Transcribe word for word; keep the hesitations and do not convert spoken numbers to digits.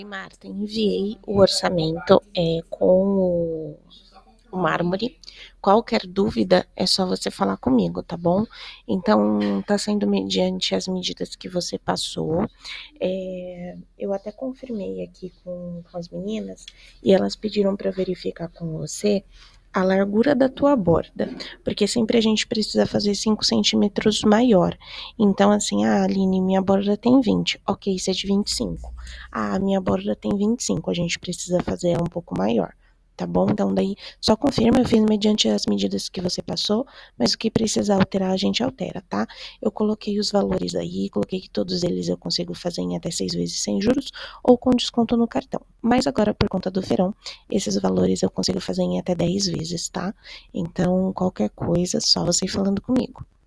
Marta, enviei o orçamento é, com o, o mármore. Qualquer dúvida é só você falar comigo, tá bom? Então, tá sendo mediante as medidas que você passou. É, eu até confirmei aqui com, com as meninas e elas pediram para verificar com você a largura da tua borda, porque sempre a gente precisa fazer cinco centímetros maior. Então, assim, ah, Aline, minha borda tem vinte, ok, isso é de vinte e cinco. Ah, minha borda tem vinte e cinco, a gente precisa fazer ela um pouco maior, tá bom? Então, daí, só confirma, eu fiz mediante as medidas que você passou, mas o que precisar alterar, a gente altera, tá? Eu coloquei os valores aí, coloquei que todos eles eu consigo fazer em até seis vezes sem juros ou com desconto no cartão. Mas agora, por conta do verão, esses valores eu consigo fazer em até dez vezes, tá? Então, qualquer coisa, só você ir falando comigo.